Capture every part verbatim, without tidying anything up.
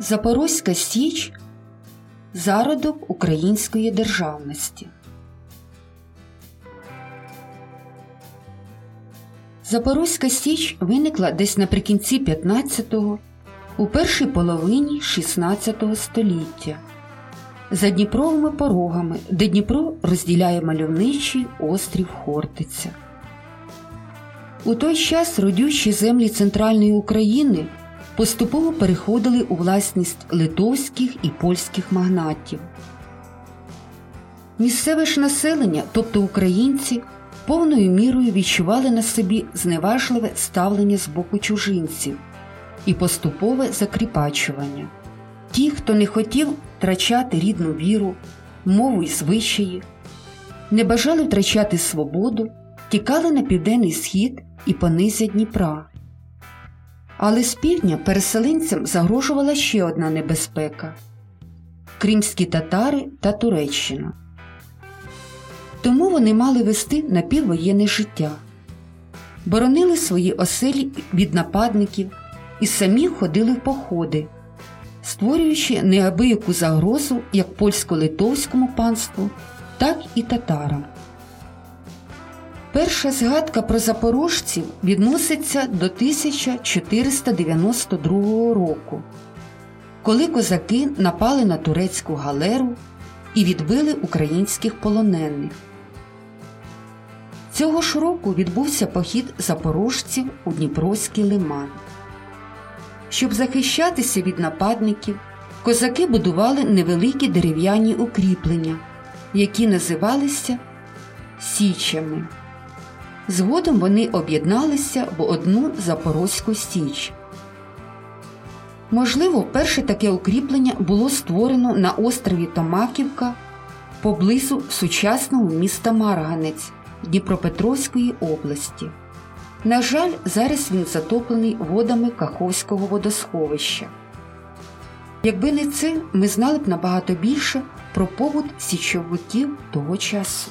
Запорозька Січ – зародок української державності. Запорозька Січ виникла десь наприкінці п'ятнадцятого, у першій половині шістнадцятого століття, за Дніпровими порогами, де Дніпро розділяє мальовничий острів Хортиця. У той час родючі землі центральної України поступово переходили у власність литовських і польських магнатів. Місцеве ж населення, тобто українці, повною мірою відчували на собі зневажливе ставлення з боку чужинців і поступове закріпачування. Ті, хто не хотів втрачати рідну віру, мову й звичаї, не бажали втрачати свободу, тікали на південний схід і понизя Дніпра. Але з півдня переселенцям загрожувала ще одна небезпека – кримські татари та Туреччина. Тому вони мали вести напіввоєнне життя, боронили свої оселі від нападників і самі ходили в походи, створюючи неабияку загрозу як польсько-литовському панству, так і татарам. Перша згадка про запорожців відноситься до тисяча чотириста дев'яносто другого року, коли козаки напали на турецьку галеру і відбили українських полонених. Цього ж року відбувся похід запорожців у Дніпровський лиман. Щоб захищатися від нападників, козаки будували невеликі дерев'яні укріплення, які називалися Січами. Згодом вони об'єдналися в одну Запорозьку Січ. Можливо, перше таке укріплення було створено на острові Томаківка поблизу сучасного міста Марганець Дніпропетровської області. На жаль, зараз він затоплений водами Каховського водосховища. Якби не це, ми знали б набагато більше про побут січовиків того часу.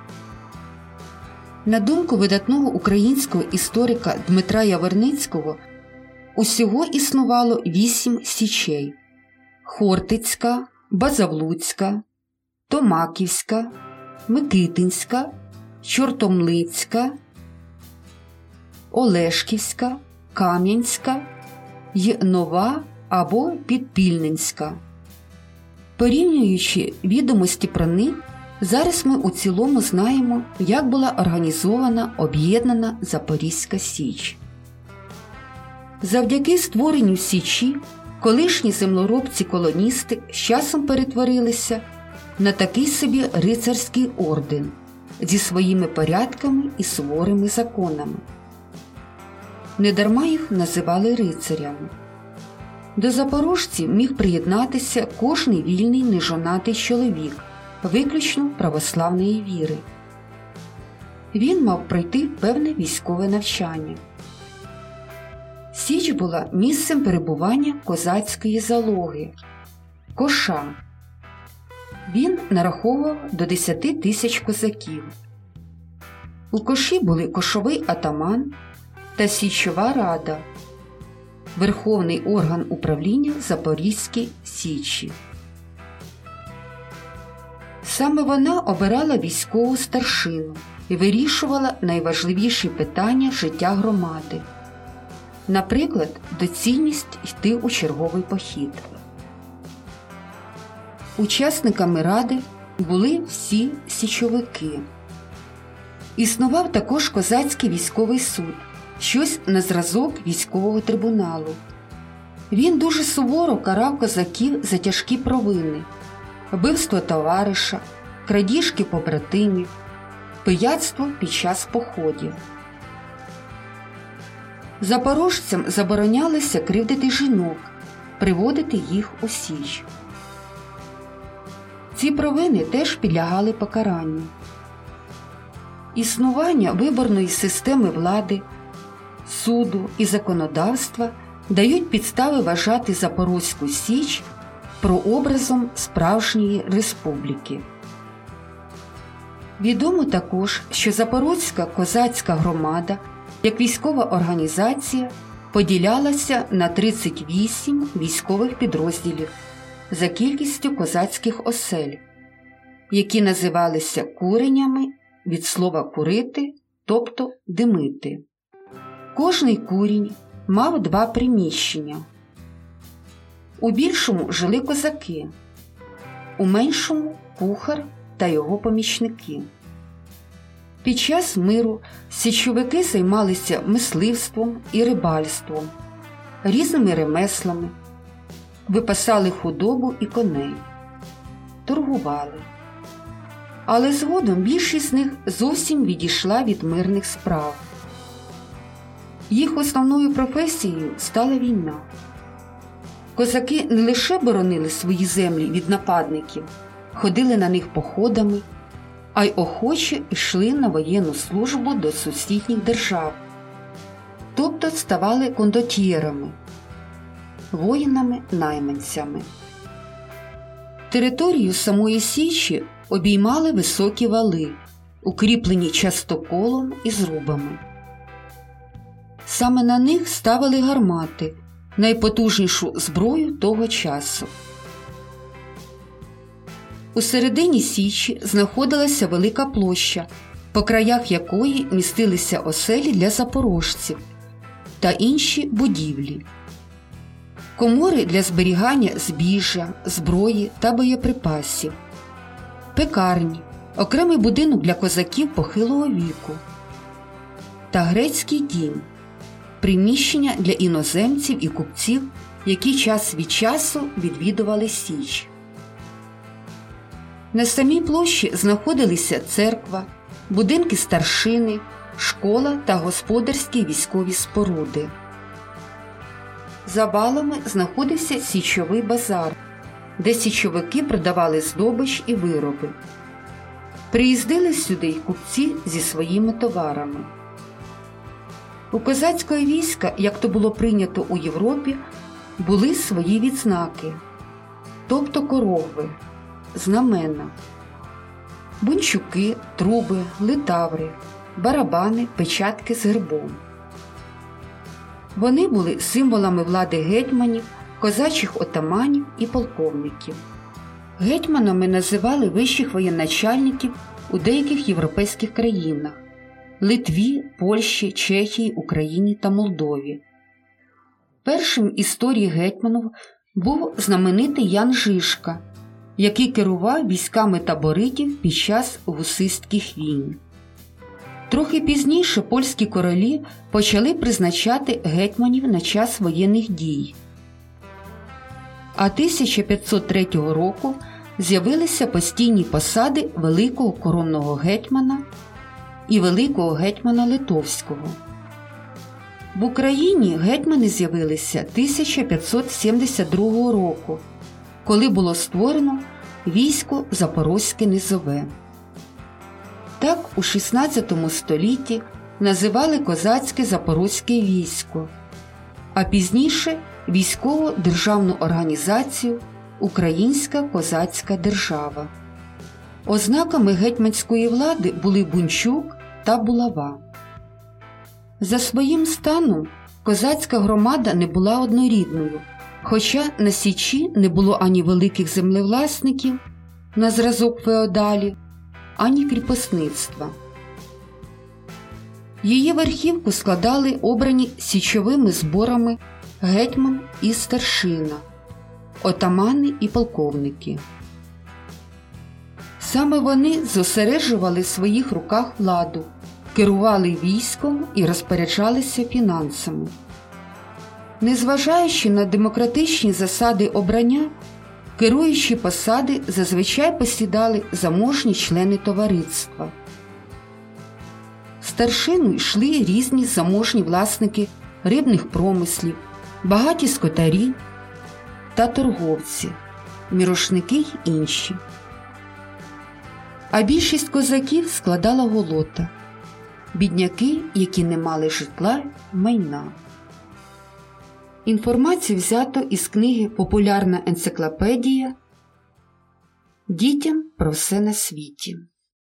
На думку видатного українського історика Дмитра Яворницького, усього існувало вісім січей – Хортицька, Базавлуцька, Томаківська, Микитинська, Чортомлицька, Олешківська, Кам'янська й Нова або Підпільненська. Порівнюючи відомості про них, зараз ми у цілому знаємо, як була організована об'єднана Запорізька Січ. Завдяки створенню Січі колишні землеробці-колоністи з часом перетворилися на такий собі рицарський орден зі своїми порядками і суворими законами. Недарма їх називали рицарями. До запорожців міг приєднатися кожний вільний нежонатий чоловік, виключно православної віри. Він мав пройти певне військове навчання. Січ була місцем перебування козацької залоги – коша. Він нараховував до десяти тисяч козаків. У коші були кошовий атаман та січова рада – верховний орган управління Запорізької Січі. Саме вона обирала військову старшину і вирішувала найважливіші питання життя громади. Наприклад, доцільність йти у черговий похід. Учасниками ради були всі січовики. Існував також козацький військовий суд, щось на зразок військового трибуналу. Він дуже суворо карав козаків за тяжкі провини – вбивство товариша, крадіжки побратимів, пияцтво під час походів. Запорожцям заборонялося кривдити жінок, приводити їх у Січ. Ці провини теж підлягали покаранню. Існування виборної системи влади, суду і законодавства дають підстави вважати Запорозьку Січ прообразом справжньої республіки. Відомо також, що Запорозька козацька громада, як військова організація, поділялася на тридцять вісім військових підрозділів за кількістю козацьких осель, які називалися куренями від слова «курити», тобто «димити». Кожний курінь мав два приміщення. У більшому жили козаки, у меншому – кухар та його помічники. Під час миру січовики займалися мисливством і рибальством, різними ремеслами, випасали худобу і коней, торгували. Але згодом більшість з них зовсім відійшла від мирних справ. Їх основною професією стала війна. Козаки не лише боронили свої землі від нападників, ходили на них походами, а й охоче йшли на воєнну службу до сусідніх держав, тобто ставали кондотьєрами, воїнами-найманцями. Територію самої Січі обіймали високі вали, укріплені частоколом і зрубами. Саме на них ставили гармати, найпотужнішу зброю того часу. У середині Січі знаходилася велика площа, по краях якої містилися оселі для запорожців та інші будівлі, комори для зберігання збіжжя, зброї та боєприпасів, пекарні, окремий будинок для козаків похилого віку та грецький дім, приміщення для іноземців і купців, які час від часу відвідували Січ. На самій площі знаходилися церква, будинки старшини, школа та господарські військові споруди. За валами знаходився січовий базар, де січовики продавали здобич і вироби. Приїздили сюди й купці зі своїми товарами. У козацького війська, як то було прийнято у Європі, були свої відзнаки, тобто корогви, знамена, бунчуки, труби, литаври, барабани, печатки з гербом. Вони були символами влади гетьманів, козачих отаманів і полковників. Гетьманами називали вищих воєначальників у деяких європейських країнах – Литві, Польщі, Чехії, Україні та Молдові. Першим в історії гетьманів був знаменитий Ян Жишка, який керував військами таборитів під час гусистських війн. Трохи пізніше польські королі почали призначати гетьманів на час воєнних дій. А тисяча п'ятсот третього року з'явилися постійні посади Великого коронного гетьмана і Великого гетьмана Литовського. В Україні гетьмани з'явилися тисяча п'ятсот сімдесят другого року, коли було створено військо Запорозьке Низове. Так у шістнадцятому столітті називали козацьке запорозьке військо, а пізніше військову державну організацію Українська козацька держава. Ознаками гетьманської влади були бунчук та булава. За своїм станом козацька громада не була однорідною, хоча на Січі не було ані великих землевласників, на зразок феодалів, ані кріпосництва. Її верхівку складали обрані січовими зборами гетьман і старшина, отамани і полковники. Саме вони зосереджували в своїх руках владу, керували військом і розпоряджалися фінансами. Незважаючи на демократичні засади обрання, керуючі посади зазвичай посідали заможні члени товариства. В старшину йшли різні заможні власники рибних промислів, багаті скотарі та торговці, мірошники й інші. А більшість козаків складала голота – бідняки, які не мали житла й майна. Інформацію взято із книги «Популярна енциклопедія. Дітям про все на світі».